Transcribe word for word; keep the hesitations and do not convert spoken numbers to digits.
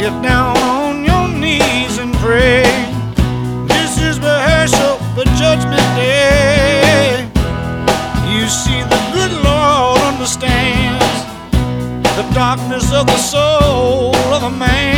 Get down on your knees and pray. This is rehearsal for Judgment Day. You see, the good Lord understands the darkness of the soul of a man.